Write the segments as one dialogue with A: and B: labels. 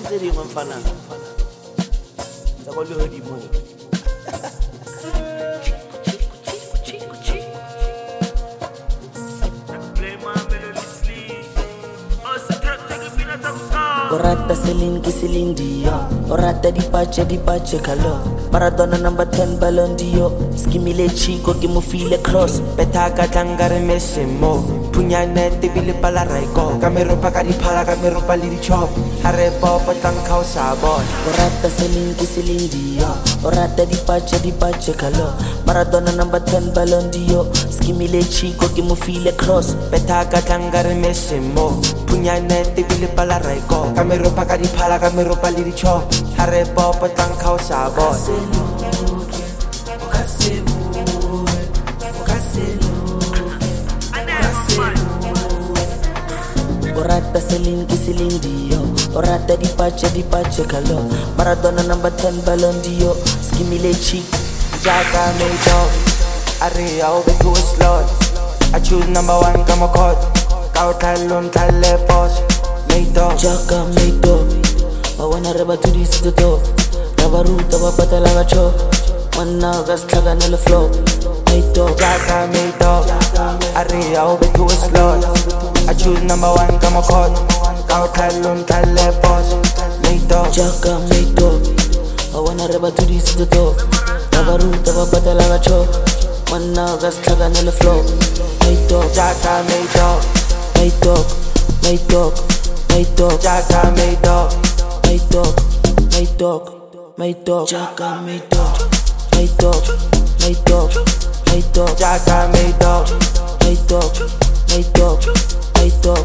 A: tse dingwe mfana tsa go lehodimo. O rata Celine ke Celine Dion, o rata dipache kalo. Maradona number 10 Ballon d'Or. Skimile Chico ke mo file cross. Beta ka tlanga re Messi mo. Punyane tebile pala raiko. Ka meropa ka diphala ka meropa le dichop. Hare popa tlang khao sa boy. O rata Celine ke Celine Dion, o rata dipache kalo. Maradona number 10 Ballon d'Or. Skimile Chico ke mo file cross. Beta ka tlanga re Messi mo. Punyane tebile pala raiko. Ka meropa ka diphala ka meropa le dichop. Hare popa tlang khao sa boy. O rata Celine ke Celine Dion, o rata dipache kalo. Maradona number 10 Ballon d'Or. Skimile Chic, Jaka made dog. Are I'll be too slow. I choose number 1 come a cut. Kau talon tale boss. Made dog, Jaka made dog. I wanna reba to this to do. Rabaruta bapata lava cho. Manna gas tlaga nele flow. Made dog, Jaka made dog. Are I'll be too slow. I choose number 1 come a cut. Kau talon tale boss. Made dog, Jaka made dog. I wanna reba to this to do. Rabaruta bapata lava cho. Manna gas tlaga nele flow. Made dog, Jaka made dog. Made dog, made dog, made dog, Jaka made dog. Made dog, made dog, made dog, Jaka made dog. Made dog, made dog, made dog, Jaka made dog. Made dog, made dog, made dog.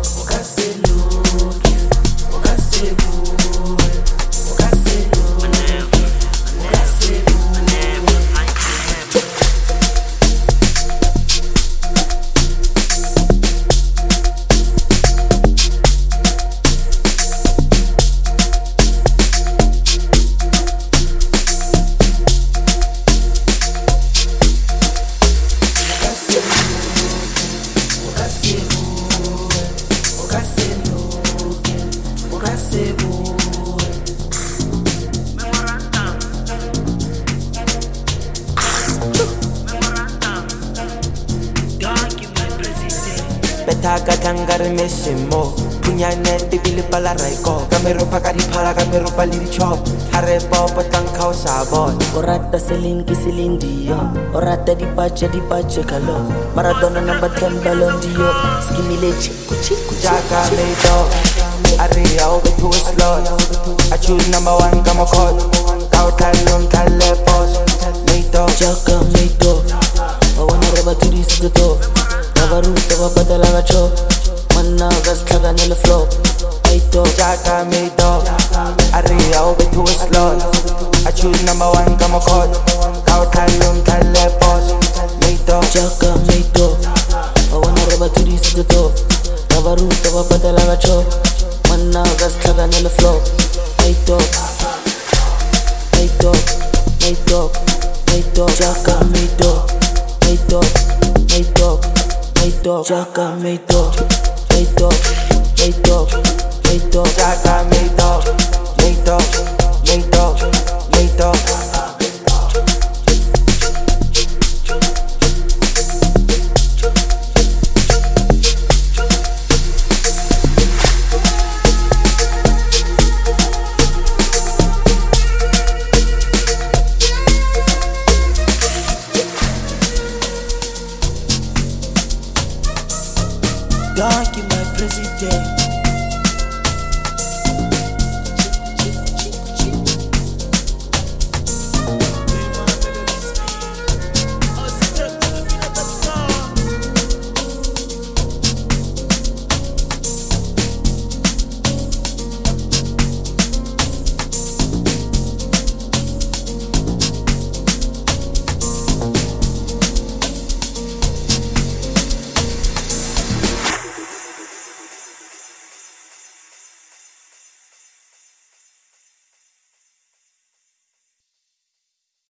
A: Beta ka tlanga re Messi mo. Punyane tebile pala raiko. Ka meropa ka diphala ka meropa le dichop. Hare popa tlang khao sa boy. O rata Celine ke Celine Dion, o rata dipache kalo. Maradona number 10 Ballon d'Or. Skimile Chico Jaka made dog. Are I'll be too slow. I choose number 1 come a cut. Kau talon tale boss. Made dog, Jaka made dog. I wanna reba to this to do. Rabaruta bapata lava cho. Manna gas tlaga nele flow. Made dog, Jaka made dog. Are I'll be too slow. I choose number 1 come a cut. Kau talon tale boss. Made dog, Jaka made dog. I wanna reba to this to do. Rabaruta bapata lava cho. Manna gas tlaga nele flow. Made dog, made dog, made dog, made dog, Jaka made dog. Made dog, made dog, made dog, Jaka made dog. Made dog, made dog, made dog, Jaka made dog. Made dog, made dog, made dog. Donkey my president.